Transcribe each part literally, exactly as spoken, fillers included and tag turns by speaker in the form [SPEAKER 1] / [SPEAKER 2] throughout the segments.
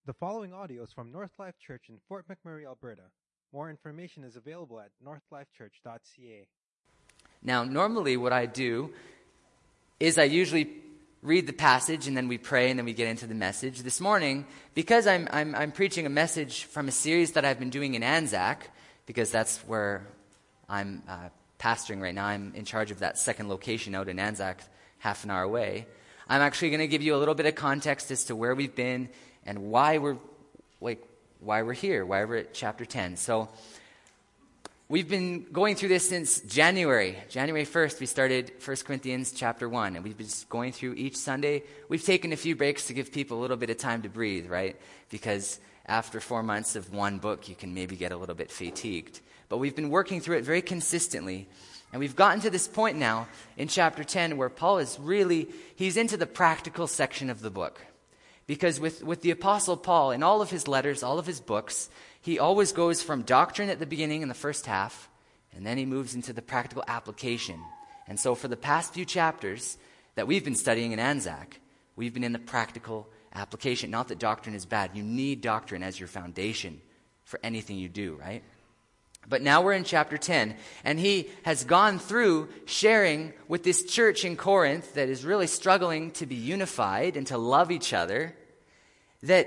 [SPEAKER 1] The following audio is from North Life Church in Fort McMurray, Alberta. More information is available at north life church dot c a.
[SPEAKER 2] Now, normally what I do is I usually read the passage and then we pray and then we get into the message. This morning, because I'm I'm, I'm preaching a message from a series that I've been doing in Anzac, because that's where I'm uh, pastoring right now. I'm in charge of that second location out in Anzac, half an hour away. I'm actually going to give you a little bit of context as to where we've been and why we're like why we're here, why we're at chapter ten. So we've been going through this since January. January first, we started First Corinthians chapter one, and we've been just going through each Sunday. We've taken a few breaks to give people a little bit of time to breathe, right? Because after four months of one book, you can maybe get a little bit fatigued. But we've been working through it very consistently. And we've gotten to this point now in chapter ten where Paul is really, he's into the practical section of the book. Because with, with the Apostle Paul, in all of his letters, all of his books, he always goes from doctrine at the beginning in the first half, and then he moves into the practical application. And so for the past few chapters that we've been studying in Anzac, we've been in the practical application. Not that doctrine is bad. You need doctrine as your foundation for anything you do, right? But now we're in chapter ten, and he has gone through sharing with this church in Corinth that is really struggling to be unified and to love each other, that,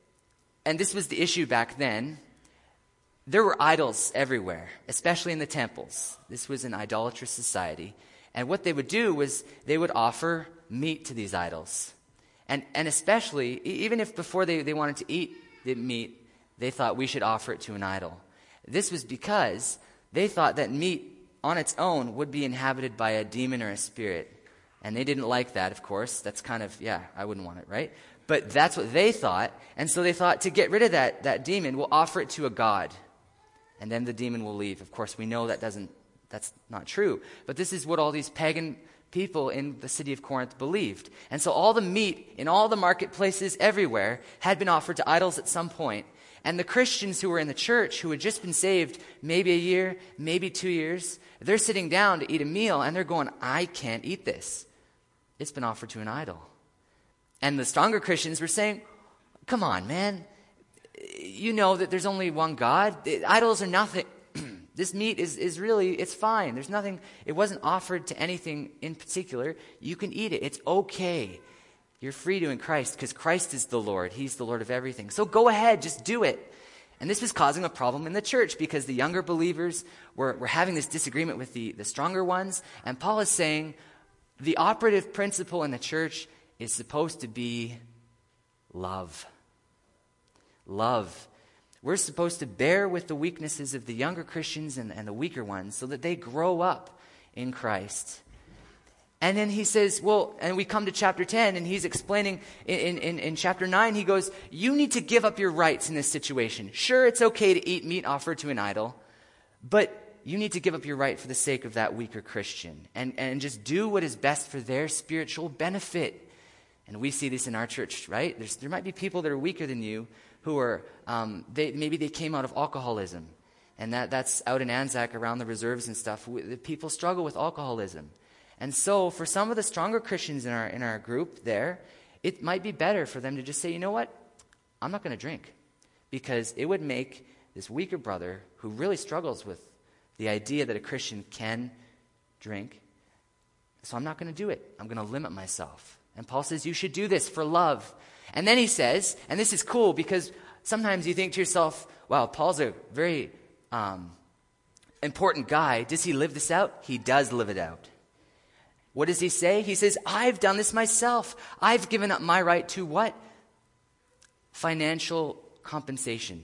[SPEAKER 2] and this was the issue back then, there were idols everywhere, especially in the temples. This was an idolatrous society. And what they would do was they would offer meat to these idols. And and especially, even if before they, they wanted to eat the meat, they thought we should offer it to an idol. This was because they thought that meat on its own would be inhabited by a demon or a spirit. And they didn't like that, of course. That's kind of, yeah, I wouldn't want it, right? But that's what they thought. And so they thought, to get rid of that, that demon, we'll offer it to a god. And then the demon will leave. Of course, we know that doesn't, that's not true. But this is what all these pagan people in the city of Corinth believed. And so all the meat in all the marketplaces everywhere had been offered to idols at some point. And the Christians who were in the church, who had just been saved maybe a year, maybe two years, they're sitting down to eat a meal and they're going, I can't eat this. It's been offered to an idol. And the stronger Christians were saying, come on, man. You know that there's only one God. Idols are nothing. This meat is, is really, it's fine. There's nothing, it wasn't offered to anything in particular. You can eat it. It's okay. You're free to in Christ because Christ is the Lord. He's the Lord of everything. So go ahead, just do it. And this was causing a problem in the church because the younger believers were, were having this disagreement with the, the stronger ones. And Paul is saying the operative principle in the church is supposed to be love. Love. We're supposed to bear with the weaknesses of the younger Christians and, and the weaker ones so that they grow up in Christ. And then he says, well, and we come to chapter ten, and he's explaining in, in, in chapter nine, he goes, you need to give up your rights in this situation. Sure, it's okay to eat meat offered to an idol, but you need to give up your right for the sake of that weaker Christian and, and just do what is best for their spiritual benefit. And we see this in our church, right? There's, there might be people that are weaker than you who are, um, they, maybe they came out of alcoholism, and that, that's out in Anzac around the reserves and stuff. We, the people struggle with alcoholism. And so for some of the stronger Christians in our in our group there, it might be better for them to just say, you know what, I'm not going to drink. Because it would make this weaker brother who really struggles with the idea that a Christian can drink, so I'm not going to do it. I'm going to limit myself. And Paul says you should do this for love. And then he says, and this is cool because sometimes you think to yourself, wow, Paul's a very um, important guy. Does he live this out? He does live it out. What does he say? He says, I've done this myself. I've given up my right to what? Financial compensation.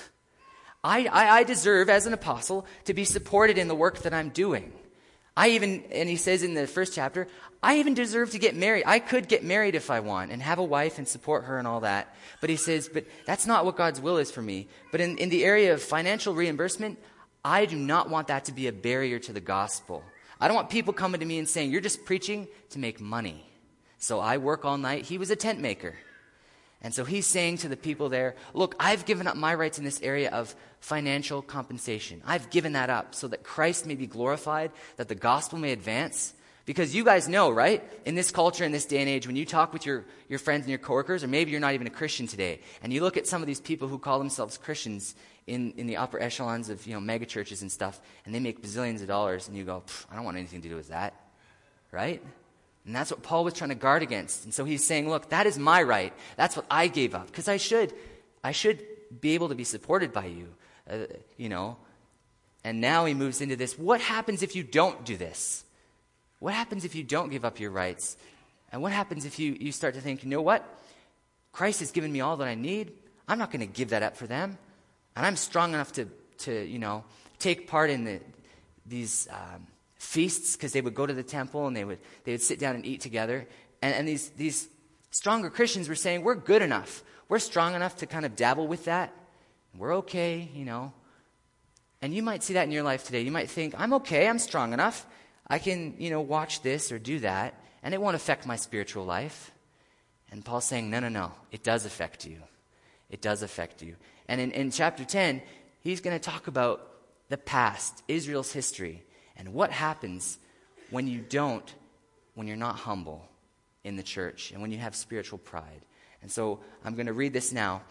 [SPEAKER 2] I, I, I deserve, as an apostle, to be supported in the work that I'm doing. I even, and he says in the first chapter, I even deserve to get married. I could get married if I want and have a wife and support her and all that. But he says, but that's not what God's will is for me. But in, in the area of financial reimbursement, I do not want that to be a barrier to the gospel. I don't want people coming to me and saying, you're just preaching to make money. So I work all night. He was a tent maker. And so he's saying to the people there, look, I've given up my rights in this area of financial compensation. I've given that up so that Christ may be glorified, that the gospel may advance. Because you guys know, right? In this culture, in this day and age, when you talk with your, your friends and your coworkers, or maybe you're not even a Christian today, and you look at some of these people who call themselves Christians in, in the upper echelons of, you know, mega churches and stuff, and they make bazillions of dollars, and you go, I don't want anything to do with that, right? And that's what Paul was trying to guard against. And so he's saying, look, that is my right. That's what I gave up, because I should, I should be able to be supported by you, uh, you know. And now he moves into this. What happens if you don't do this? What happens if you don't give up your rights? And what happens if you, you start to think, you know what? Christ has given me all that I need. I'm not going to give that up for them. And I'm strong enough to, to you know, take part in the, these um, feasts, because they would go to the temple and they would they would sit down and eat together. And, and these, these stronger Christians were saying, we're good enough. We're strong enough to kind of dabble with that. We're okay, you know. And you might see that in your life today. You might think, I'm okay. I'm strong enough. I can, you know, watch this or do that, and it won't affect my spiritual life. And Paul's saying, no, no, no. It does affect you. It does affect you. And in, in chapter ten, he's going to talk about the past, Israel's history, and what happens when you don't, when you're not humble in the church, and when you have spiritual pride. And so I'm going to read this now.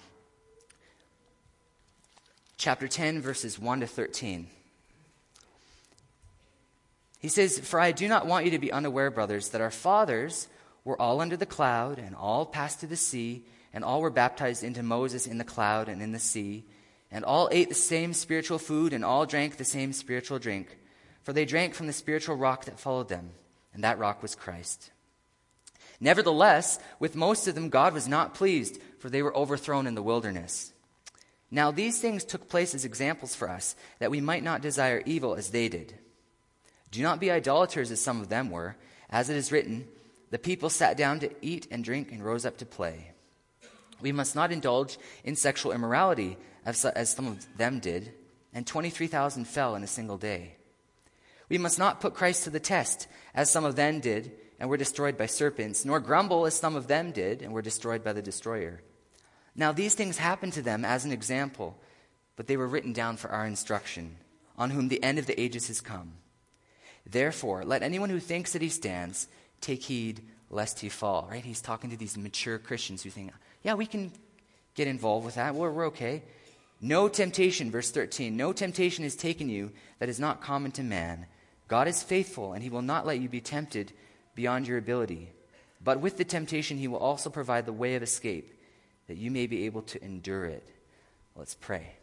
[SPEAKER 2] Chapter ten, verses one to thirteen. He says, for I do not want you to be unaware, brothers, that our fathers were all under the cloud, and all passed through the sea, and all were baptized into Moses in the cloud and in the sea, and all ate the same spiritual food, and all drank the same spiritual drink. For they drank from the spiritual rock that followed them, and that rock was Christ. Nevertheless, with most of them God was not pleased, for they were overthrown in the wilderness. Now these things took place as examples for us, that we might not desire evil as they did. Do not be idolaters as some of them were. As it is written, the people sat down to eat and drink and rose up to play. We must not indulge in sexual immorality as, as some of them did, and twenty-three thousand fell in a single day. We must not put Christ to the test, as some of them did, and were destroyed by serpents, nor grumble as some of them did, and were destroyed by the destroyer. Now these things happened to them as an example, but they were written down for our instruction, on whom the end of the ages has come. Therefore, let anyone who thinks that he stands take heed lest he fall. Right? He's talking to these mature Christians who think, yeah, we can get involved with that. We're, we're okay. No temptation, verse thirteen, no temptation has taken you that is not common to man. God is faithful, and he will not let you be tempted beyond your ability. But with the temptation, he will also provide the way of escape, that you may be able to endure it. Let's pray.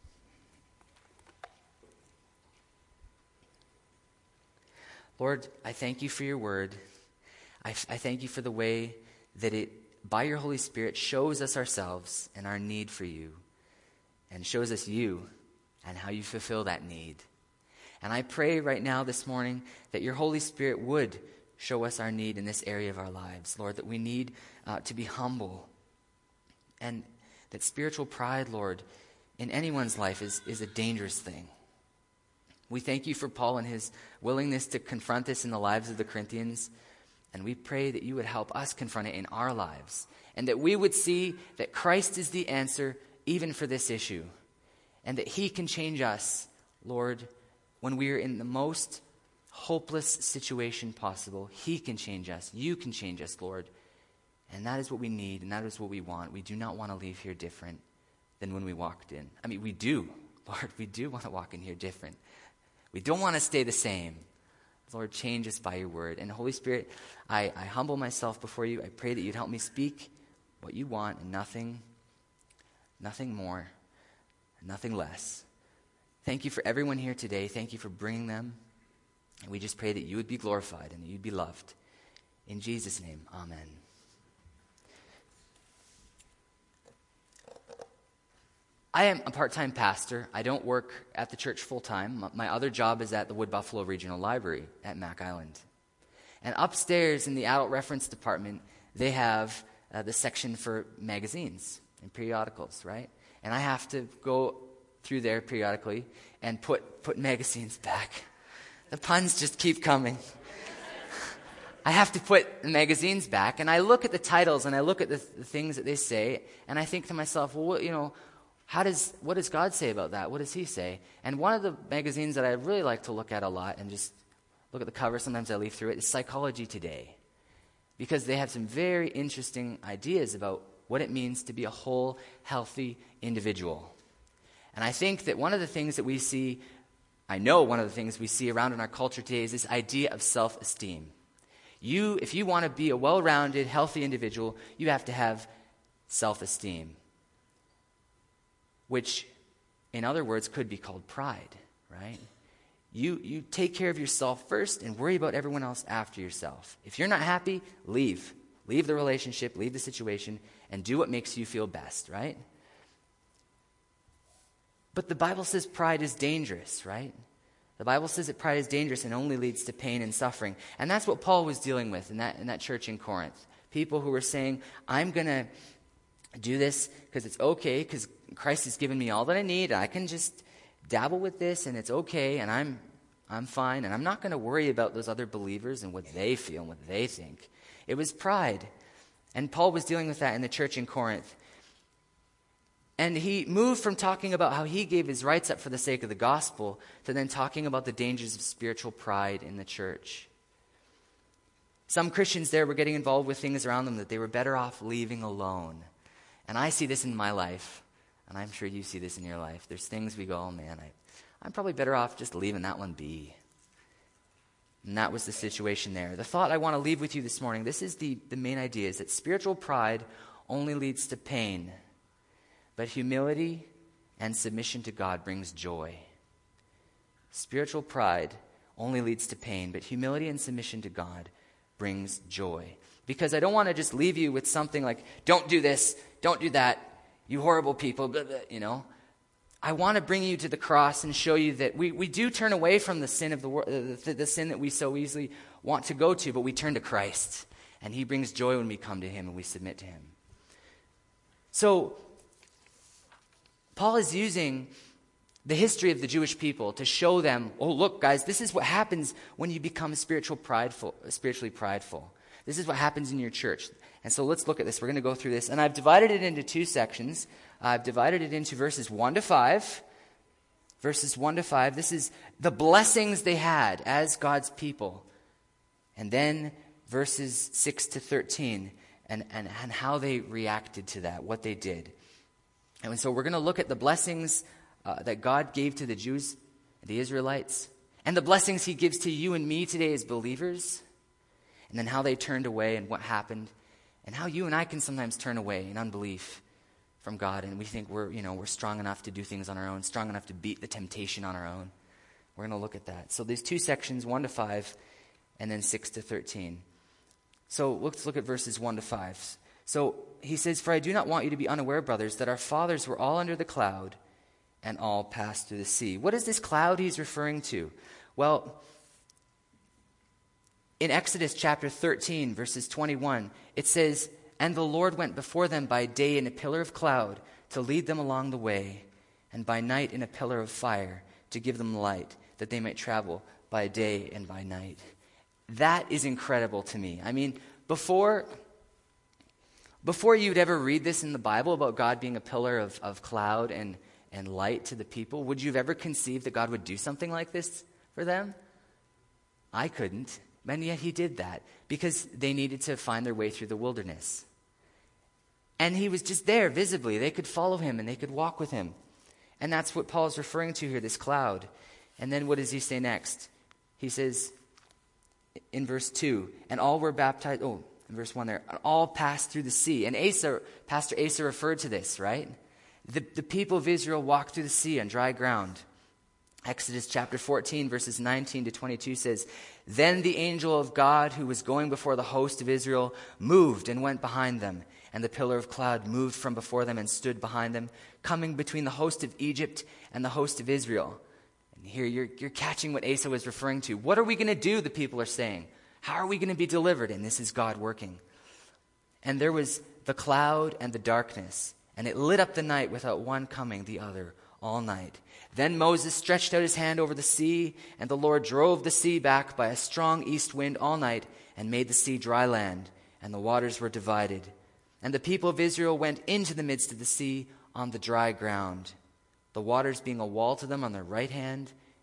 [SPEAKER 2] Lord, I thank you for your word. I, I thank you for the way that it, by your Holy Spirit, shows us ourselves and our need for you, and shows us you and how you fulfill that need. And I pray right now this morning that your Holy Spirit would show us our need in this area of our lives, Lord, that we need uh, to be humble, and that spiritual pride, Lord, in anyone's life is, is a dangerous thing. We thank you for Paul and his willingness to confront this in the lives of the Corinthians. And we pray that you would help us confront it in our lives. And that we would see that Christ is the answer even for this issue. And that he can change us, Lord, when we are in the most hopeless situation possible. He can change us. You can change us, Lord. And that is what we need, and that is what we want. We do not want to leave here different than when we walked in. I mean, we do, Lord. We do want to walk in here different. We don't want to stay the same. Lord, change us by your word. And Holy Spirit, I, I humble myself before you. I pray that you'd help me speak what you want and nothing, nothing more, nothing less. Thank you for everyone here today. Thank you for bringing them. And we just pray that you would be glorified and that you'd be loved. In Jesus' name, amen. I am a part-time pastor. I don't work at the church full-time. My other job is at the Wood Buffalo Regional Library at Mack Island. And upstairs in the adult reference department, they have uh, the section for magazines and periodicals, right? And I have to go through there periodically and put, put magazines back. The puns just keep coming. I have to put the magazines back, and I look at the titles, and I look at the, the things that they say, and I think to myself, well, what, you know, How does what does God say about that? What does he say? And one of the magazines that I really like to look at a lot and just look at the cover, sometimes I leaf through it, is Psychology Today. Because they have some very interesting ideas about what it means to be a whole, healthy individual. And I think that one of the things that we see, I know one of the things we see around in our culture today is this idea of self-esteem. You, if you want to be a well-rounded, healthy individual, you have to have self-esteem, which, in other words, could be called pride, right? You, you take care of yourself first and worry about everyone else after yourself. If you're not happy, leave. Leave the relationship, leave the situation, and do what makes you feel best, right? But the Bible says pride is dangerous, right? The Bible says that pride is dangerous and only leads to pain and suffering. And that's what Paul was dealing with in that, in that church in Corinth. People who were saying, I'm going to do this because it's okay, because Christ has given me all that I need. I can just dabble with this and it's okay, and I'm I'm fine, and I'm not going to worry about those other believers and what they feel and what they think. It was pride. And Paul was dealing with that in the church in Corinth. And he moved from talking about how he gave his rights up for the sake of the gospel to then talking about the dangers of spiritual pride in the church. Some Christians there were getting involved with things around them that they were better off leaving alone. And I see this in my life, and I'm sure you see this in your life. There's things we go, oh man, I, I'm probably better off just leaving that one be. And that was the situation there. The thought I want to leave with you this morning, this is the, the main idea, is that spiritual pride only leads to pain. But humility and submission to God brings joy. Spiritual pride only leads to pain, but humility and submission to God brings joy. Because I don't want to just leave you with something like, don't do this, don't do that, you horrible people, blah, blah, you know. I want to bring you to the cross and show you that we, we do turn away from the sin of the world, the, the sin that we so easily want to go to, but we turn to Christ. And he brings joy when we come to him and we submit to him. So, Paul is using the history of the Jewish people to show them, oh, look, guys, this is what happens when you become spiritual prideful, spiritually prideful. This is what happens in your church. And so let's look at this. We're going to go through this. And I've divided it into two sections. I've divided it into verses one to five. Verses one to five. This is the blessings they had as God's people. And then verses six to thirteen. And, and, and how they reacted to that, what they did. And so we're going to look at the blessings uh, that God gave to the Jews, the Israelites, and the blessings he gives to you and me today as believers, and then how they turned away and what happened, and how you and I can sometimes turn away in unbelief from God, and we think we're, you know, we're strong enough to do things on our own, strong enough to beat the temptation on our own. We're going to look at that. So these two sections, one to five, and then six to thirteen. So let's look at verses one to five. So he says, for I do not want you to be unaware, brothers, that our fathers were all under the cloud and all passed through the sea. What is this cloud he's referring to? Well, in Exodus chapter thirteen, verses twenty-one, it says, and the Lord went before them by day in a pillar of cloud to lead them along the way, and by night in a pillar of fire to give them light, that they might travel by day and by night. That is incredible to me. I mean, before... Before you'd ever read this in the Bible about God being a pillar of, of cloud and, and light to the people, would you have ever conceived that God would do something like this for them? I couldn't. And yet he did that because they needed to find their way through the wilderness. And he was just there visibly. They could follow him and they could walk with him. And that's what Paul's referring to here, this cloud. And then what does he say next? He says in verse two, and all were baptized... Oh, verse one there, all passed through the sea. And Asa, Pastor Asa referred to this, right? The, the people of Israel walked through the sea on dry ground. Exodus chapter fourteen, verses nineteen to twenty-two says, then the angel of God who was going before the host of Israel moved and went behind them. And the pillar of cloud moved from before them and stood behind them, coming between the host of Egypt and the host of Israel. And here you're, you're catching what Asa was referring to. What are we going to do, the people are saying? How are we going to be delivered? And this is God working. And there was the cloud and the darkness, and it lit up the night without one coming the other all night. Then Moses stretched out his hand over the sea, and the Lord drove the sea back by a strong east wind all night and made the sea dry land, and the waters were divided. And the people of Israel went into the midst of the sea on the dry ground, the waters being a wall to them on their right hand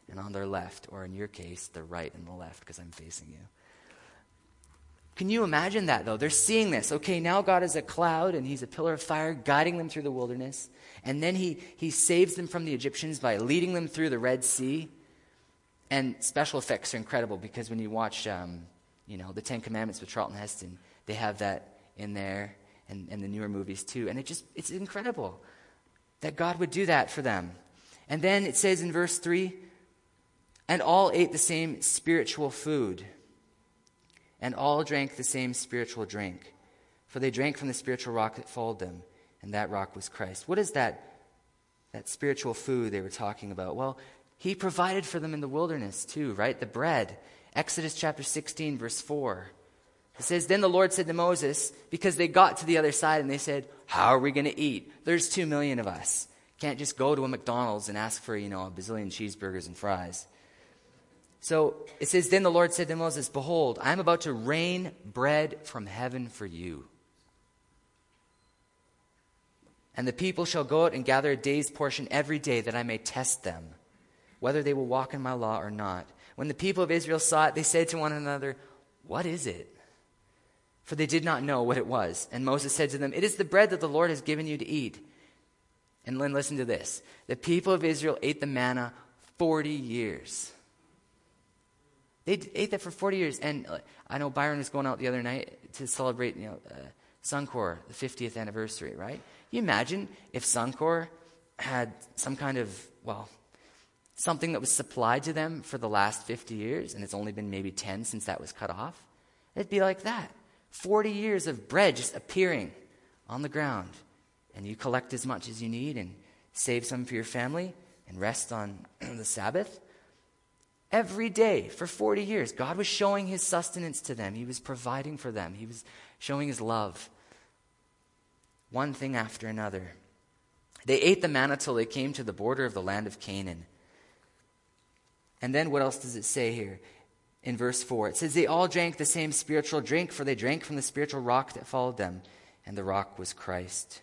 [SPEAKER 2] and on their left, or in your case, the right and the left, because I'm facing you. Can you imagine that, though? They're seeing this. Okay, now God is a cloud, and he's a pillar of fire guiding them through the wilderness. And then he, he saves them from the Egyptians by leading them through the Red Sea. And special effects are incredible, because when you watch, um, you know, the Ten Commandments with Charlton Heston, they have that in there, and, and the newer movies too. And it just, it's incredible that God would do that for them. And then it says in verse three, and all ate the same spiritual food, and all drank the same spiritual drink. For they drank from the spiritual rock that followed them, and that rock was Christ. What is that, that spiritual food they were talking about? Well, he provided for them in the wilderness too, right? The bread. Exodus chapter sixteen, verse four. It says, then the Lord said to Moses, because they got to the other side and they said, how are we going to eat? There's two million of us. Can't just go to a McDonald's and ask for, you know, a bazillion cheeseburgers and fries. So it says, then the Lord said to Moses, behold, I am about to rain bread from heaven for you. And the people shall go out and gather a day's portion every day, that I may test them, whether they will walk in my law or not. When the people of Israel saw it, they said to one another, what is it? For they did not know what it was. And Moses said to them, it is the bread that the Lord has given you to eat. And then listen to this. The people of Israel ate the manna forty years. They ate that for forty years. And uh, I know Byron was going out the other night to celebrate, you know, uh, Suncor, the fiftieth anniversary, right? You imagine if Suncor had some kind of, well, something that was supplied to them for the last fifty years, and it's only been maybe ten since that was cut off. It'd be like that. forty years of bread just appearing on the ground. And you collect as much as you need and save some for your family and rest on the Sabbath. Every day for forty years, God was showing his sustenance to them. He was providing for them. He was showing his love. One thing after another. They ate the manna till they came to the border of the land of Canaan. And then what else does it say here? In verse four, it says, they all drank the same spiritual drink, for they drank from the spiritual rock that followed them, and the rock was Christ.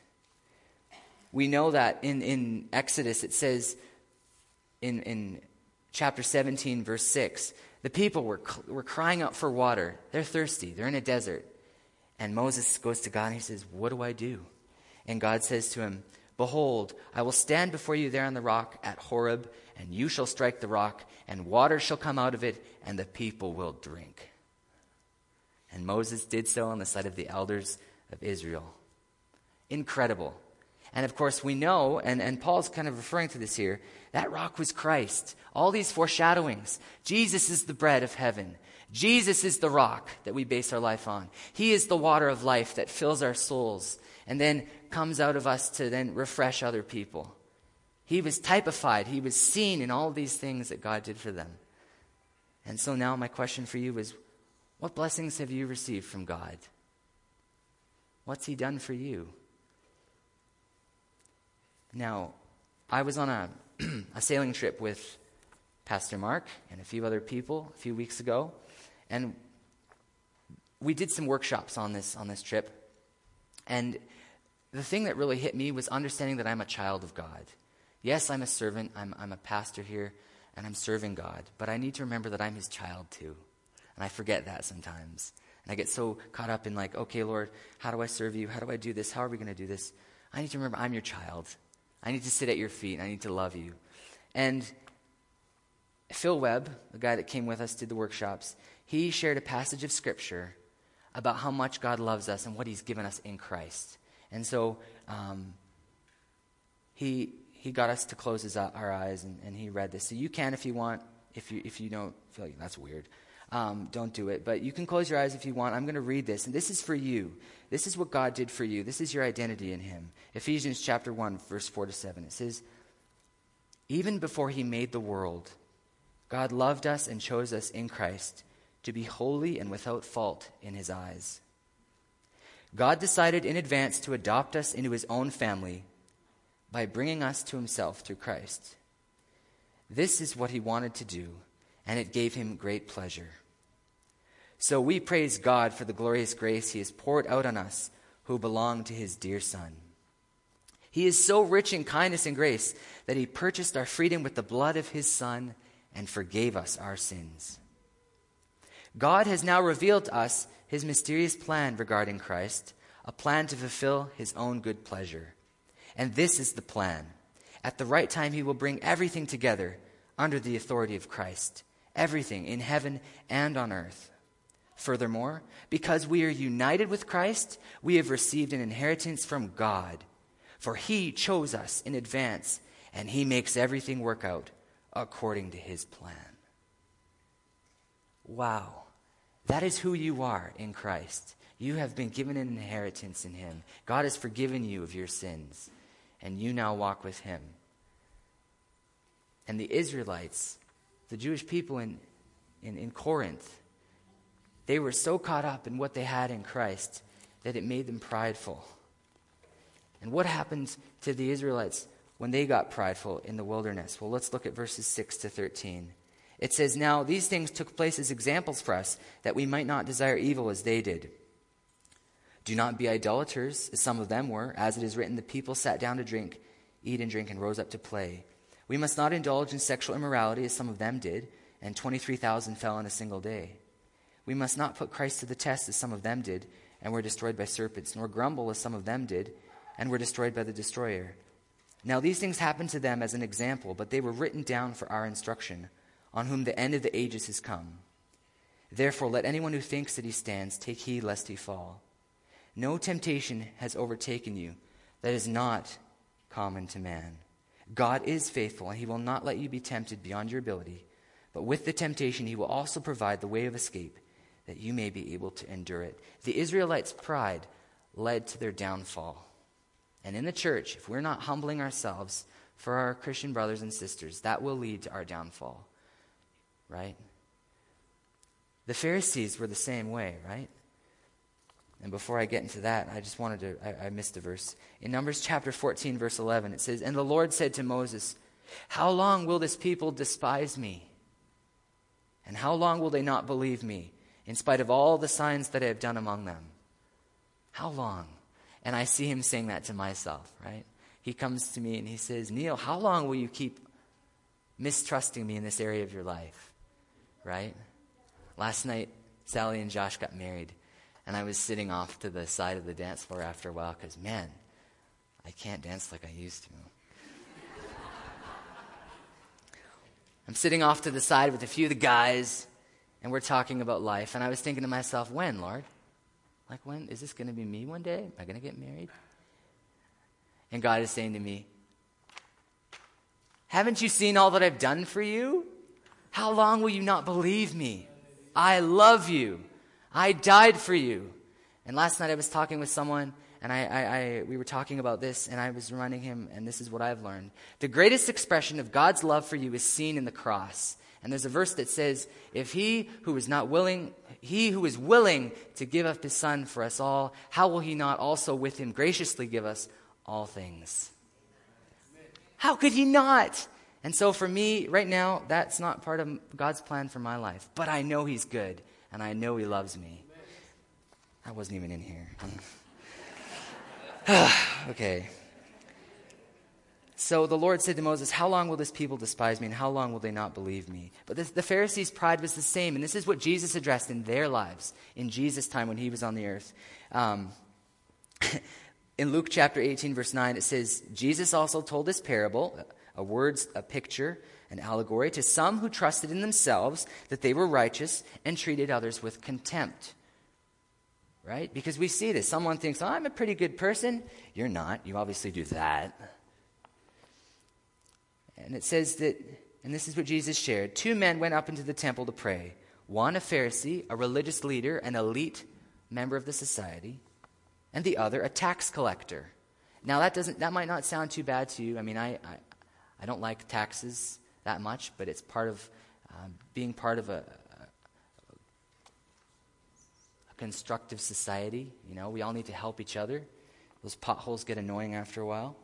[SPEAKER 2] We know that in, in Exodus, it says in, in chapter seventeen, verse six, the people were, were crying out for water. They're thirsty. They're in a desert. And Moses goes to God and he says, what do I do? And God says to him, behold, I will stand before you there on the rock at Horeb, and you shall strike the rock, and water shall come out of it, and the people will drink. And Moses did so on the sight of the elders of Israel. Incredible. And of course we know, and, and Paul's kind of referring to this here, that rock was Christ. All these foreshadowings. Jesus is the bread of heaven. Jesus is the rock that we base our life on. He is the water of life that fills our souls and then comes out of us to then refresh other people. He was typified. He was seen in all these things that God did for them. And so now my question for you is, what blessings have you received from God? What's he done for you? Now, I was on a, a sailing trip with Pastor Mark and a few other people a few weeks ago, and we did some workshops on this on this trip. And the thing that really hit me was understanding that I'm a child of God. Yes, I'm a servant, I'm, I'm a pastor here, and I'm serving God, but I need to remember that I'm his child too. And I forget that sometimes. And I get so caught up in like, okay, Lord, how do I serve you? How do I do this? How are we going to do this? I need to remember I'm your child. I need to sit at your feet. I need to love you. And Phil Webb, the guy that came with us, did the workshops. He shared a passage of Scripture about how much God loves us and what he's given us in Christ. And so um, he he got us to close his, our eyes, and, and he read this. So you can if you want, if you if you don't feel like that's weird. Um, don't do it. But you can close your eyes if you want. I'm going to read this. And this is for you. This is what God did for you. This is your identity in him. Ephesians chapter one, verse four to seven. It says, even before he made the world, God loved us and chose us in Christ to be holy and without fault in his eyes. God decided in advance to adopt us into his own family by bringing us to himself through Christ. This is what he wanted to do, and it gave him great pleasure. So we praise God for the glorious grace he has poured out on us who belong to his dear Son. He is so rich in kindness and grace that he purchased our freedom with the blood of his Son and forgave us our sins. God has now revealed to us his mysterious plan regarding Christ, a plan to fulfill his own good pleasure. And this is the plan. At the right time, he will bring everything together under the authority of Christ, everything in heaven and on earth. Furthermore, because we are united with Christ, we have received an inheritance from God. For he chose us in advance, and he makes everything work out according to his plan. Wow. That is who you are in Christ. You have been given an inheritance in him. God has forgiven you of your sins, and you now walk with him. And the Israelites, the Jewish people in, in, in Corinth, they were so caught up in what they had in Christ that it made them prideful. And what happened to the Israelites when they got prideful in the wilderness? Well, let's look at verses six to thirteen. It says, "Now these things took place as examples for us, that we might not desire evil as they did. Do not be idolaters, as some of them were. As it is written, the people sat down to drink, eat and drink, and rose up to play. We must not indulge in sexual immorality, as some of them did, and twenty-three thousand fell in a single day. We must not put Christ to the test, as some of them did, and were destroyed by serpents, nor grumble, as some of them did, and were destroyed by the destroyer. Now these things happened to them as an example, but they were written down for our instruction, on whom the end of the ages has come. Therefore, let anyone who thinks that he stands take heed lest he fall. No temptation has overtaken you that is not common to man. God is faithful, and he will not let you be tempted beyond your ability. But with the temptation, he will also provide the way of escape, that you may be able to endure it." The Israelites' pride led to their downfall. And in the church, if we're not humbling ourselves for our Christian brothers and sisters, that will lead to our downfall. Right? The Pharisees were the same way, right? And before I get into that, I just wanted to, I, I missed a verse. In Numbers chapter fourteen, verse eleven, it says, "And the Lord said to Moses, how long will this people despise me? And how long will they not believe me, in spite of all the signs that I have done among them?" How long? And I see him saying that to myself, right? He comes to me and he says, "Neil, how long will you keep mistrusting me in this area of your life?" Right? Last night, Sally and Josh got married, and I was sitting off to the side of the dance floor after a while because, man, I can't dance like I used to. I'm sitting off to the side with a few of the guys, and we're talking about life, and I was thinking to myself, when, Lord? Like, when? Is this going to be me one day? Am I going to get married? And God is saying to me, haven't you seen all that I've done for you? How long will you not believe me? I love you. I died for you. And last night I was talking with someone, and I, I, I we were talking about this, and I was reminding him, and this is what I've learned. The greatest expression of God's love for you is seen in the cross. And there's a verse that says, if he who is not willing, he who is willing to give up his son for us all, how will he not also with him graciously give us all things? How could he not? And so for me, right now, that's not part of God's plan for my life. But I know he's good, and I know he loves me. I wasn't even in here. Okay. So the Lord said to Moses, how long will this people despise me, and how long will they not believe me? But this, the Pharisees' pride was the same, and this is what Jesus addressed in their lives in Jesus' time when he was on the earth. Um, in Luke chapter eighteen, verse nine, it says, Jesus also told this parable, a word, a picture, an allegory, to some who trusted in themselves that they were righteous and treated others with contempt. Right? Because we see this. Someone thinks, oh, I'm a pretty good person. You're not. You obviously do that. And it says that, and this is what Jesus shared, two men went up into the temple to pray. One a Pharisee, a religious leader, an elite member of the society, and the other a tax collector. Now that doesn't that might not sound too bad to you. I mean, I I, I don't like taxes that much, but it's part of um, being part of a, a, a constructive society. You know, we all need to help each other. Those potholes get annoying after a while.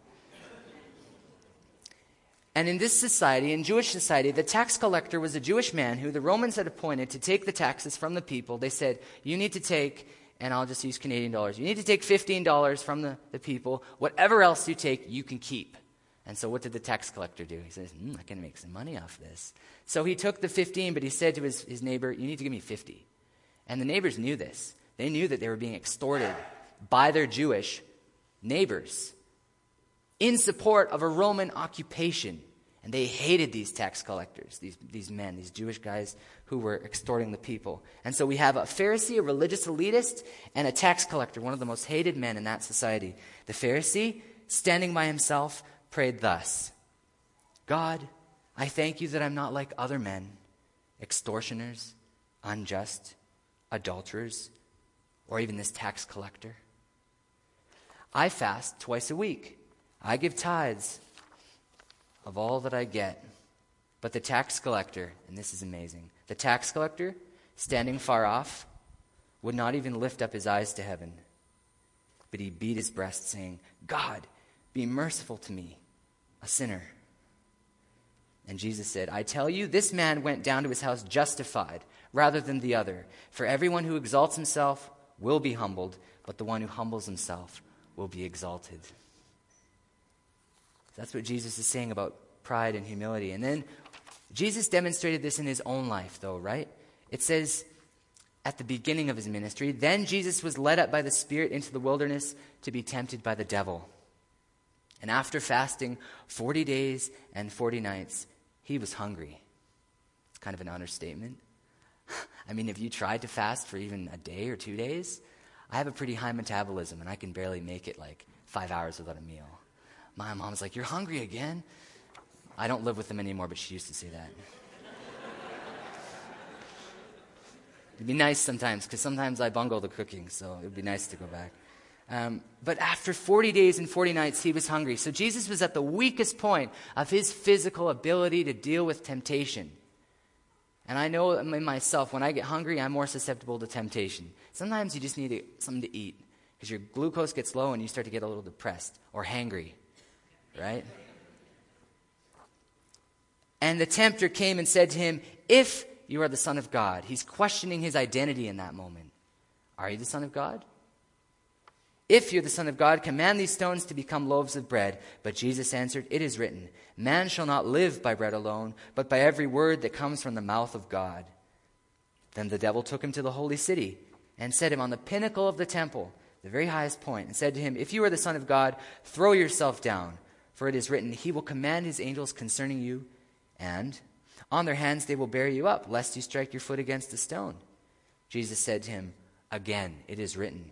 [SPEAKER 2] And in this society, in Jewish society, the tax collector was a Jewish man who the Romans had appointed to take the taxes from the people. They said, you need to take, and I'll just use Canadian dollars, you need to take fifteen dollars from the, the people. Whatever else you take, you can keep. And so what did the tax collector do? He says, mm, I can make some money off this. So he took the fifteen, but he said to his, his neighbor, you need to give me fifty. And the neighbors knew this. They knew that they were being extorted by their Jewish neighbors in support of a Roman occupation. And they hated these tax collectors, these, these men, these Jewish guys who were extorting the people. And so we have a Pharisee, a religious elitist, and a tax collector, one of the most hated men in that society. The Pharisee, standing by himself, prayed thus, God, I thank you that I'm not like other men, extortioners, unjust, adulterers, or even this tax collector. I fast twice a week. I give tithes of all that I get. But the tax collector, and this is amazing, the tax collector, standing far off, would not even lift up his eyes to heaven, but he beat his breast, saying, God, be merciful to me, a sinner. And Jesus said, I tell you, this man went down to his house justified rather than the other. For everyone who exalts himself will be humbled, but the one who humbles himself will be exalted. That's what Jesus is saying about pride and humility. And then Jesus demonstrated this in his own life, though, right? It says at the beginning of his ministry, then Jesus was led up by the Spirit into the wilderness to be tempted by the devil. And after fasting forty days and forty nights, he was hungry. It's kind of an understatement. I mean, if you tried to fast for even a day or two days, I have a pretty high metabolism, and I can barely make it like five hours without a meal. My mom's like, you're hungry again? I don't live with them anymore, but she used to say that. It'd be nice sometimes, because sometimes I bungle the cooking, so it would be nice to go back. Um, but after forty days and forty nights, he was hungry. So Jesus was at the weakest point of his physical ability to deal with temptation. And I know in myself, when I get hungry, I'm more susceptible to temptation. Sometimes you just need to, something to eat, because your glucose gets low and you start to get a little depressed or hangry, right? And the tempter came and said to him, if you are the Son of God. He's questioning his identity in that moment. Are you the Son of God? If you're the Son of God, command these stones to become loaves of bread. But Jesus answered, it is written, man shall not live by bread alone, but by every word that comes from the mouth of God. Then the devil took him to the holy city and set him on the pinnacle of the temple, the very highest point, and said to him, if you are the Son of God, throw yourself down, for it is written, he will command his angels concerning you, and on their hands they will bear you up, lest you strike your foot against a stone. Jesus said to him, again, it is written,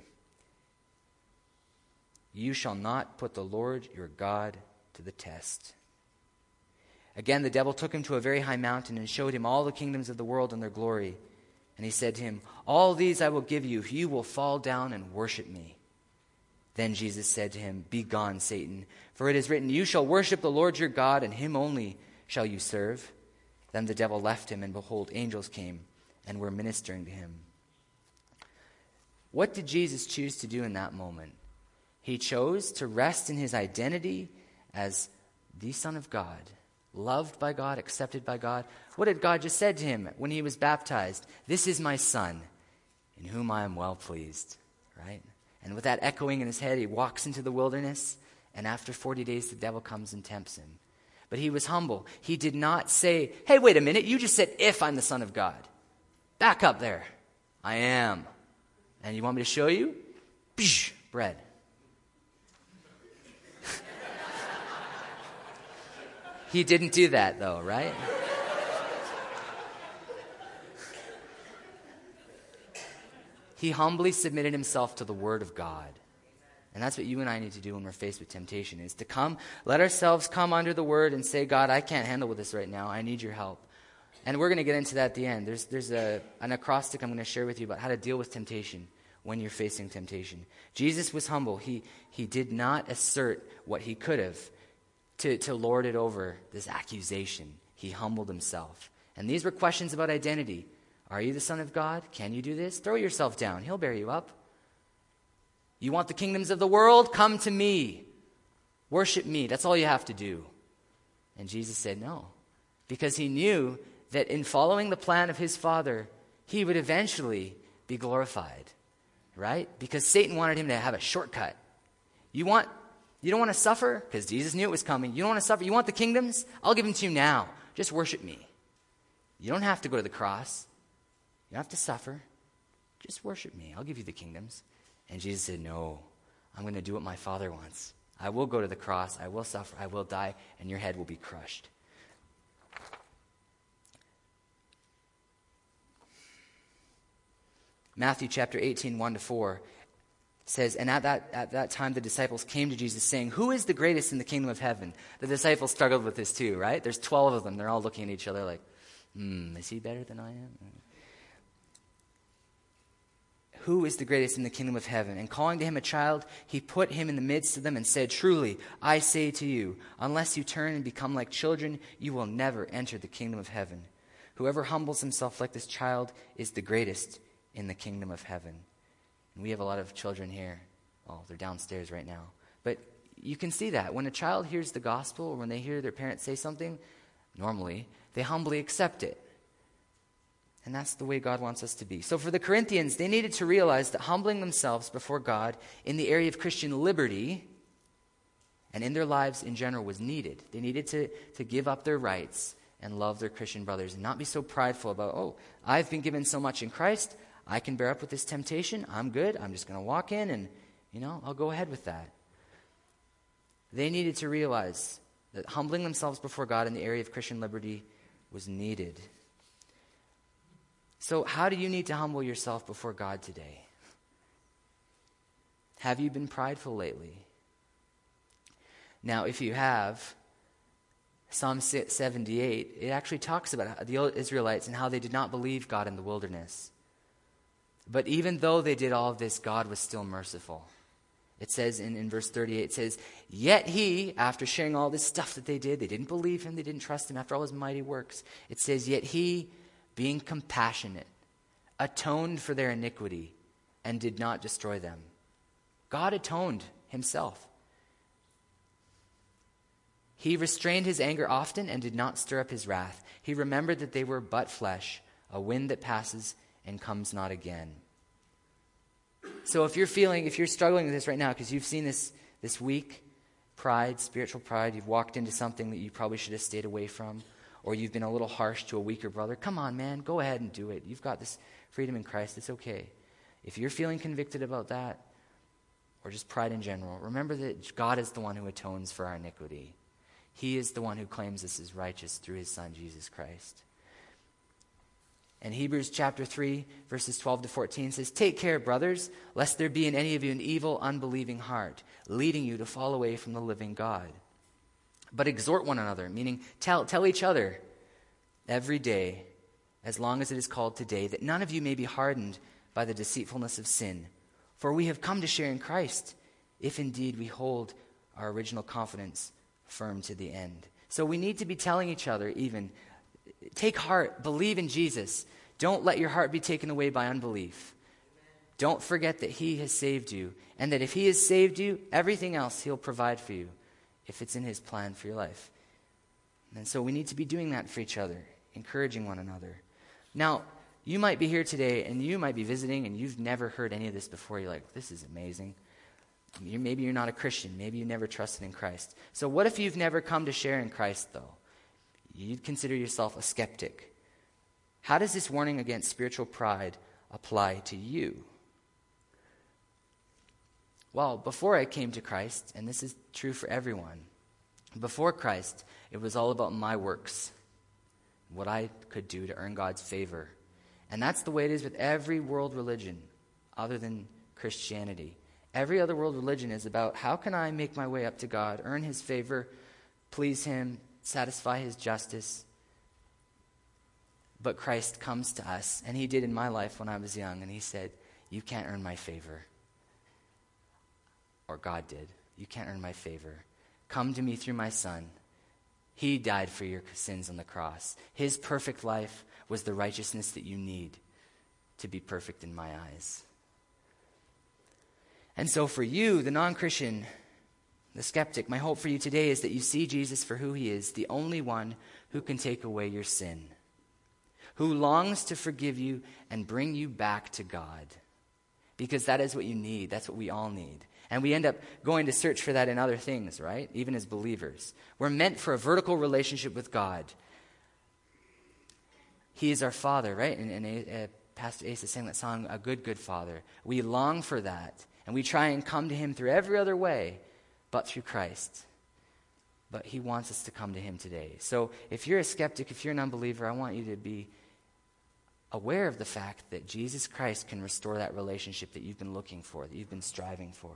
[SPEAKER 2] you shall not put the Lord your God to the test. Again, the devil took him to a very high mountain and showed him all the kingdoms of the world and their glory. And he said to him, all these I will give you if you will fall down and worship me. Then Jesus said to him, be gone, Satan, for it is written, you shall worship the Lord your God, and him only shall you serve. Then the devil left him, and behold, angels came and were ministering to him. What did Jesus choose to do in that moment? He chose to rest in his identity as the Son of God, loved by God, accepted by God. What had God just said to him when he was baptized? This is my Son, in whom I am well pleased, right? And with that echoing in his head, he walks into the wilderness, and after forty days, the devil comes and tempts him. But he was humble. He did not say, hey, wait a minute, you just said, if I'm the Son of God. Back up there. I am. And you want me to show you? Psh, bread. He didn't do that, though, right? He humbly submitted himself to the Word of God. And that's what you and I need to do when we're faced with temptation, is to come, let ourselves come under the Word and say, God, I can't handle with this right now. I need your help. And we're going to get into that at the end. There's, there's a, an acrostic I'm going to share with you about how to deal with temptation when you're facing temptation. Jesus was humble. He, he did not assert what he could have to, to lord it over this accusation. He humbled himself. And these were questions about identity. Are you the Son of God? Can you do this? Throw yourself down. He'll bear you up. You want the kingdoms of the world? Come to me. Worship me. That's all you have to do. And Jesus said no. Because he knew that in following the plan of his Father, he would eventually be glorified. Right? Because Satan wanted him to have a shortcut. You want You don't want to suffer? Because Jesus knew it was coming. You don't want to suffer? You want the kingdoms? I'll give them to you now. Just worship me. You don't have to go to the cross. You don't have to suffer. Just worship me. I'll give you the kingdoms. And Jesus said, no, I'm going to do what my Father wants. I will go to the cross. I will suffer. I will die. And your head will be crushed. Matthew chapter eighteen, one to four says, and at that, at that time the disciples came to Jesus saying, who is the greatest in the kingdom of heaven? The disciples struggled with this too, right? There's twelve of them. They're all looking at each other like, hmm, is he better than I am? Who is the greatest in the kingdom of heaven? And calling to him a child, he put him in the midst of them and said, truly, I say to you, unless you turn and become like children, you will never enter the kingdom of heaven. Whoever humbles himself like this child is the greatest in the kingdom of heaven. And we have a lot of children here. Oh, they're downstairs right now. But you can see that. When a child hears the gospel or when they hear their parents say something, normally, they humbly accept it. And that's the way God wants us to be. So for the Corinthians, they needed to realize that humbling themselves before God in the area of Christian liberty and in their lives in general was needed. They needed to, to give up their rights and love their Christian brothers and not be so prideful about, oh, I've been given so much in Christ, I can bear up with this temptation, I'm good, I'm just going to walk in and, you know, I'll go ahead with that. They needed to realize that humbling themselves before God in the area of Christian liberty was needed. So how do you need to humble yourself before God today? Have you been prideful lately? Now, if you have, Psalm seventy-eight, it actually talks about the Israelites and how they did not believe God in the wilderness. But even though they did all of this, God was still merciful. It says in, in verse thirty-eight, it says, yet he, after sharing all this stuff that they did, they didn't believe him, they didn't trust him after all his mighty works. It says, yet he, being compassionate, atoned for their iniquity and did not destroy them. God atoned himself. He restrained his anger often and did not stir up his wrath. He remembered that they were but flesh, a wind that passes and comes not again. So if you're feeling, if you're struggling with this right now, because you've seen this this week, pride, spiritual pride, you've walked into something that you probably should have stayed away from, or you've been a little harsh to a weaker brother, come on, man, go ahead and do it. You've got this freedom in Christ. It's okay. If you're feeling convicted about that, or just pride in general, remember that God is the one who atones for our iniquity. He is the one who claims us as righteous through his Son, Jesus Christ. And Hebrews chapter three, verses twelve to fourteen says, take care, brothers, lest there be in any of you an evil, unbelieving heart, leading you to fall away from the living God. But exhort one another, meaning tell, tell each other every day, as long as it is called today, that none of you may be hardened by the deceitfulness of sin. For we have come to share in Christ, if indeed we hold our original confidence firm to the end. So we need to be telling each other even, take heart, believe in Jesus. Don't let your heart be taken away by unbelief. Don't forget that he has saved you, and that if he has saved you, everything else he'll provide for you, if it's in his plan for your life. And so we need to be doing that for each other, encouraging one another. Now, you might be here today, and you might be visiting, and you've never heard any of this before. You're like, this is amazing. Maybe you're not a Christian. Maybe you never trusted in Christ. So what if you've never come to share in Christ, though? You'd consider yourself a skeptic. How does this warning against spiritual pride apply to you? Well, before I came to Christ, and this is true for everyone, before Christ, it was all about my works, what I could do to earn God's favor. And that's the way it is with every world religion other than Christianity. Every other world religion is about how can I make my way up to God, earn his favor, please him, satisfy his justice. But Christ comes to us, and he did in my life when I was young, and he said, you can't earn my favor. Or God did. You can't earn my favor. Come to me through my Son. He died for your sins on the cross. His perfect life was the righteousness that you need to be perfect in my eyes. And so for you, the non-Christian, the skeptic, my hope for you today is that you see Jesus for who he is, the only one who can take away your sin, who longs to forgive you and bring you back to God. Because that is what you need. That's what we all need. And we end up going to search for that in other things, right? Even as believers. We're meant for a vertical relationship with God. He is our Father, right? And, and uh, Pastor Asa sang that song, A Good, Good Father. We long for that. And we try and come to him through every other way, but through Christ. But he wants us to come to him today. So if you're a skeptic, if you're an unbeliever, I want you to be aware of the fact that Jesus Christ can restore that relationship that you've been looking for, that you've been striving for.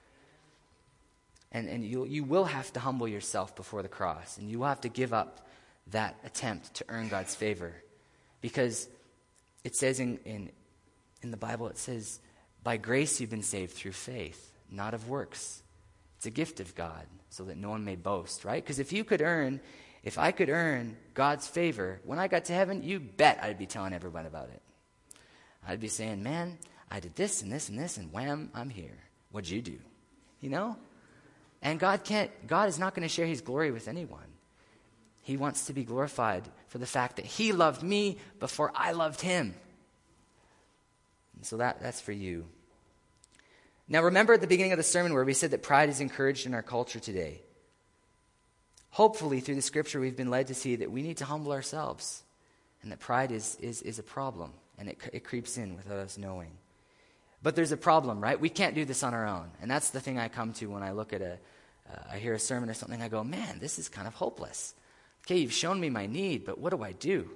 [SPEAKER 2] And, and you, you will have to humble yourself before the cross, and you will have to give up that attempt to earn God's favor. Because it says in, in, in the Bible, it says, by grace you've been saved through faith, not of works. It's a gift of God, so that no one may boast, right? Because if you could earn, if I could earn God's favor, when I got to heaven, you bet I'd be telling everyone about it. I'd be saying, man, I did this and this and this, and wham, I'm here. What'd you do? You know? And God can't, God is not going to share his glory with anyone. He wants to be glorified for the fact that he loved me before I loved him. And so that, that's for you. Now remember at the beginning of the sermon where we said that pride is encouraged in our culture today. Hopefully through the scripture we've been led to see that we need to humble ourselves. And that pride is, is, is a problem. And it, it creeps in without us knowing. But there's a problem, right? We can't do this on our own. And that's the thing I come to when I look at a, uh, I hear a sermon or something, I go, man, this is kind of hopeless. Okay, you've shown me my need, but what do I do?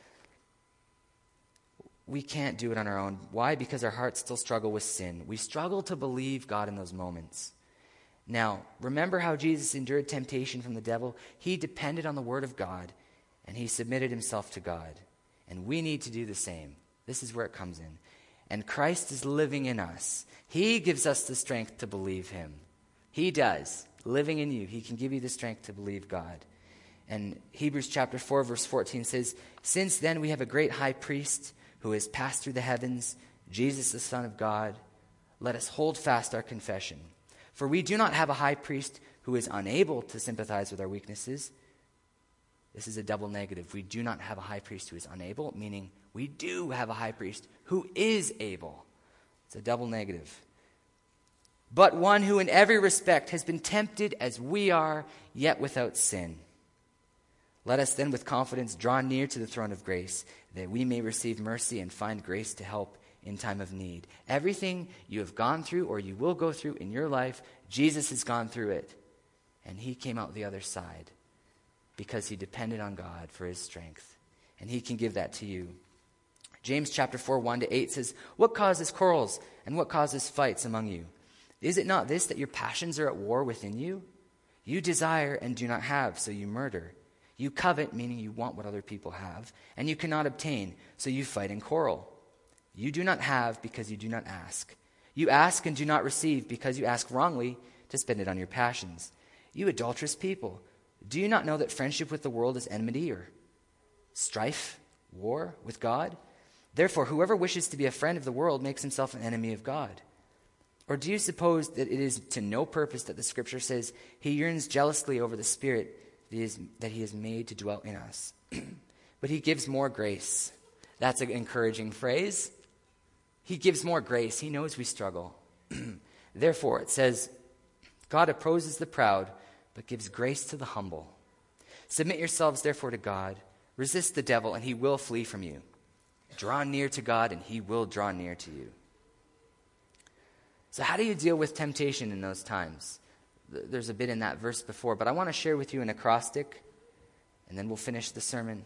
[SPEAKER 2] We can't do it on our own. Why? Because our hearts still struggle with sin. We struggle to believe God in those moments. Now, remember how Jesus endured temptation from the devil? He depended on the word of God, and he submitted himself to God. And we need to do the same. This is where it comes in. And Christ is living in us. He gives us the strength to believe him. He does. Living in you, he can give you the strength to believe God. And Hebrews chapter four, verse fourteen says, since then we have a great high priest who has passed through the heavens, Jesus the Son of God. Let us hold fast our confession. For we do not have a high priest who is unable to sympathize with our weaknesses. This is a double negative. We do not have a high priest who is unable, meaning we do have a high priest who is able. It's a double negative. But one who in every respect has been tempted as we are, yet without sin. Let us then with confidence draw near to the throne of grace, that we may receive mercy and find grace to help in time of need. Everything you have gone through or you will go through in your life, Jesus has gone through it. And he came out the other side because he depended on God for his strength. And he can give that to you. James chapter four, one to eight says, what causes quarrels and what causes fights among you? Is it not this, that your passions are at war within you? You desire and do not have, so you murder. You covet, meaning you want what other people have, and you cannot obtain, so you fight and quarrel. You do not have because you do not ask. You ask and do not receive because you ask wrongly to spend it on your passions. You adulterous people, do you not know that friendship with the world is enmity or strife, war with God? Therefore, whoever wishes to be a friend of the world makes himself an enemy of God. Or do you suppose that it is to no purpose that the scripture says he yearns jealously over the Spirit that he, is, that he has made to dwell in us? But he gives more grace. That's an encouraging phrase. He gives more grace. He knows we struggle. Therefore, it says, God opposes the proud, but gives grace to the humble. Submit yourselves, therefore, to God. Resist the devil, and he will flee from you. Draw near to God, and he will draw near to you. So how do you deal with temptation in those times? There's a bit in that verse before, but I want to share with you an acrostic, and then we'll finish the sermon.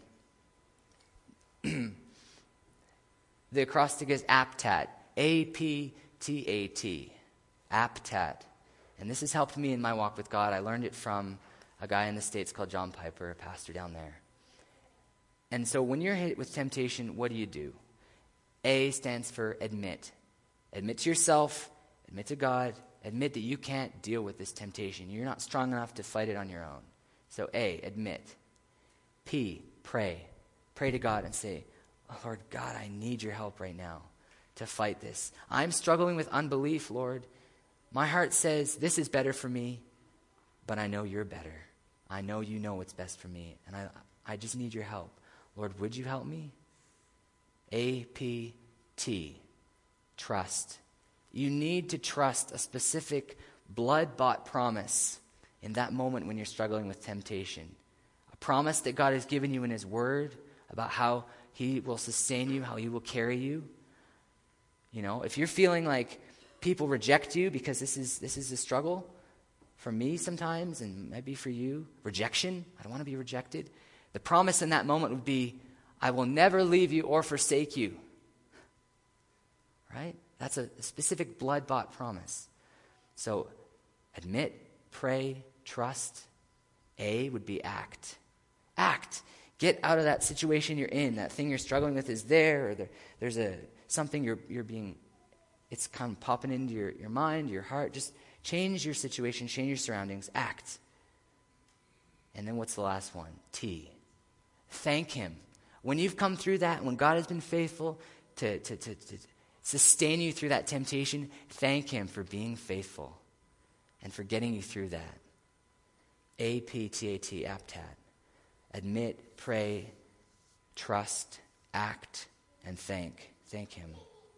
[SPEAKER 2] The acrostic is APTAT, A P T A T, APTAT. And this has helped me in my walk with God. I learned it from a guy in the States called John Piper, a pastor down there. And so when you're hit with temptation, what do you do? A stands for admit. Admit to yourself, admit to God, admit that you can't deal with this temptation. You're not strong enough to fight it on your own. So A, admit. P, pray. Pray to God and say, oh, Lord God, I need your help right now to fight this. I'm struggling with unbelief, Lord. My heart says this is better for me, but I know you're better. I know you know what's best for me, and I, I just need your help. Lord, would you help me? A, P, T, trust. You need to trust a specific blood-bought promise in that moment when you're struggling with temptation. A promise that God has given you in his word about how he will sustain you, how he will carry you. You know, if you're feeling like people reject you because this is this is a struggle for me sometimes, and maybe for you, rejection, I don't want to be rejected. The promise in that moment would be, I will never leave you or forsake you. Right? That's a specific blood-bought promise. So, admit, pray, trust. A would be act. Act. Get out of that situation you're in. That thing you're struggling with is there, or there, there's a something you're you're being, it's kind of popping into your, your mind, your heart. Just change your situation, change your surroundings, act. And then what's the last one? T. Thank him. When you've come through that, when God has been faithful to, to, to, to sustain you through that temptation, thank him for being faithful and for getting you through that. A P T A T, aptat. Admit, pray, trust, act, and thank. Thank him.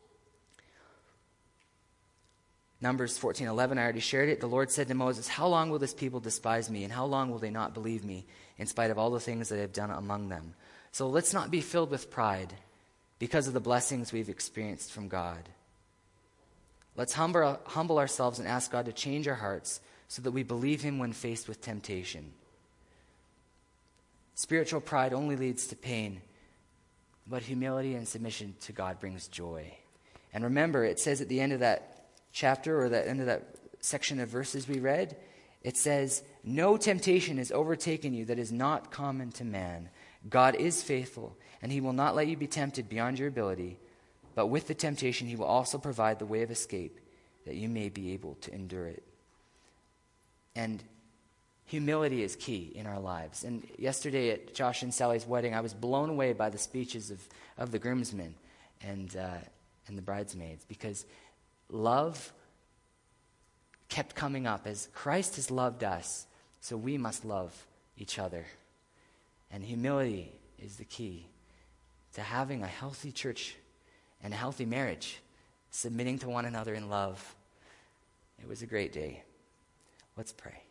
[SPEAKER 2] Numbers fourteen eleven, I already shared it. The Lord said to Moses, how long will this people despise me, and how long will they not believe me, in spite of all the things that I have done among them? So let's not be filled with pride because of the blessings we've experienced from God. Let's humble, humble ourselves and ask God to change our hearts so that we believe him when faced with temptation. Spiritual pride only leads to pain, but humility and submission to God brings joy. And remember, it says at the end of that chapter, or the end of that section of verses we read, it says, no temptation has overtaken you that is not common to man. God is faithful, and he will not let you be tempted beyond your ability, but with the temptation he will also provide the way of escape, that you may be able to endure it. And humility is key in our lives. And yesterday at Josh and Sally's wedding, I was blown away by the speeches of, of the groomsmen and uh, and the bridesmaids, because love kept coming up as Christ has loved us, so we must love each other. And humility is the key to having a healthy church and a healthy marriage, submitting to one another in love. It was a great day. Let's pray.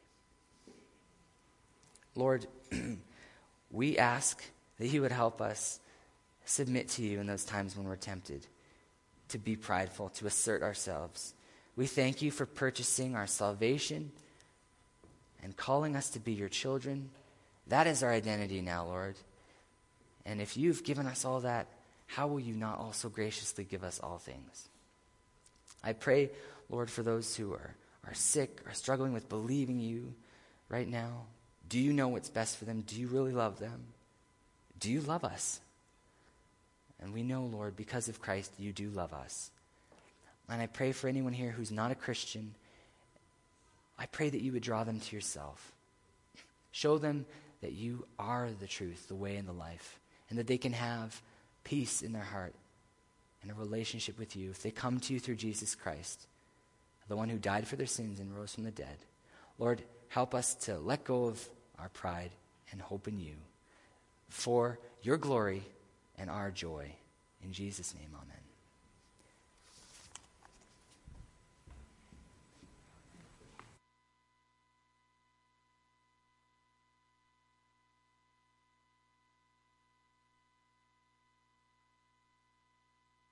[SPEAKER 2] Lord, we ask that you would help us submit to you in those times when we're tempted to be prideful, to assert ourselves. We thank you for purchasing our salvation and calling us to be your children. That is our identity now, Lord. And if you've given us all that, how will you not also graciously give us all things? I pray, Lord, for those who are, are sick, are struggling with believing you right now. Do you know what's best for them? Do you really love them? Do you love us? And we know, Lord, because of Christ, you do love us. And I pray for anyone here who's not a Christian, I pray that you would draw them to yourself. Show them that you are the truth, the way, and the life, and that they can have peace in their heart and a relationship with you if they come to you through Jesus Christ, the one who died for their sins and rose from the dead. Lord, help us to let go of our pride and hope in you for your glory and our joy. In Jesus' name, amen.